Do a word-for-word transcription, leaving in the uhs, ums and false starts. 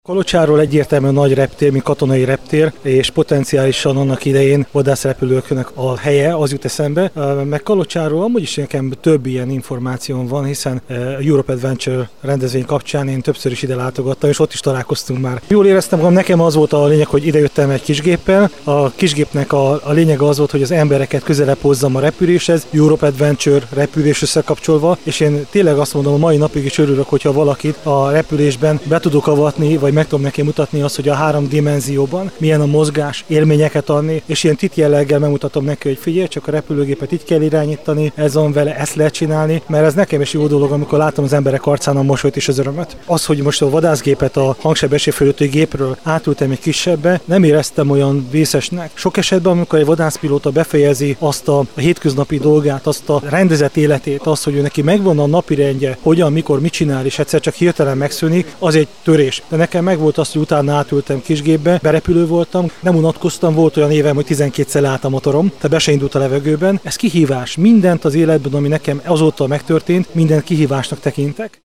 Kolocsáról egyértelműen nagy reptér, mint katonai reptér, és potenciálisan annak idején vadászrepülőknek a helye, az jut eszembe. Meg Kolocsáról amúgy is nekem több ilyen információm van, hiszen a Europe Adventure rendezvény kapcsán én többször is ide látogattam, és ott is találkoztunk már. Jól éreztem magam, nekem az volt a lényeg, hogy idejöttem egy kisgéppel. A kisgépnek a, a lényege az volt, hogy az embereket közelebb hozzam a repüléshez, Europe Adventure repülés összekapcsolva, és én tényleg azt mondom, a mai napig is örülök, hogyha valakit a repülésben be tudok avatni, vagy meg tudom neki mutatni azt, hogy a három dimenzióban milyen a mozgás, élményeket adni, és ilyen titjelleggel megmutatom neki, hogy figyelj, csak a repülőgépet így kell irányítani, ez van vele, ezt lehet csinálni, mert ez nekem is jó dolog, amikor látom az emberek arcán a mosolyt és az örömet. Az, hogy most a vadászgépet a hangsebesség fölötti gépről átültem egy kisebbe, nem éreztem olyan vészesnek. Sok esetben, amikor egy vadászpilóta befejezi azt a, a hétköznapi dolgát, azt a rendezett életét, azt, hogy ő neki megvan a napirendje, hogyan, mikor, mit csinál, és egyszer csak hirtelen megszűnik, az egy törés. De nekem meg volt az, hogy utána átültem kisgépbe, berepülő voltam, nem unatkoztam, volt olyan évem, hogy tizenkétszer leállt a motorom, tehát be se indult a levegőben. Ez kihívás. Mindent az életben, ami nekem azóta megtörtént, mindent kihívásnak tekintek.